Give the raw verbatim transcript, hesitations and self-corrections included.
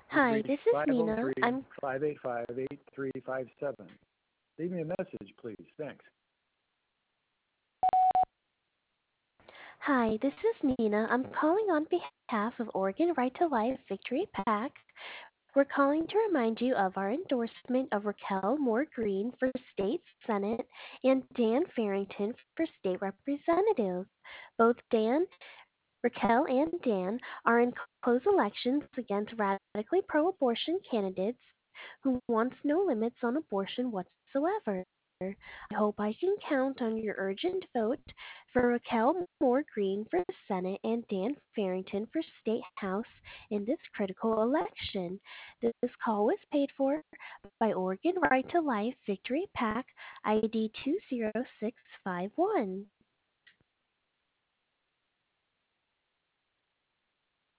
You've Hi, reached this is Nina. five oh three, I'm five eight five, eight three five seven. Leave me a message, please. Thanks. Hi, this is Nina. I'm calling on behalf of Oregon Right to Life Victory PAC. We're calling to remind you of our endorsement of Raquel Moore Green for State Senate and Dan Farrington for State Representative. Both Dan, Raquel, and Dan are in close elections against radically pro-abortion candidates who wants no limits on abortion whatsoever. I hope I can count on your urgent vote for Raquel Moore Green for Senate and Dan Farrington for State House in this critical election. This call was paid for by Oregon Right to Life Victory PAC I D two zero six five one.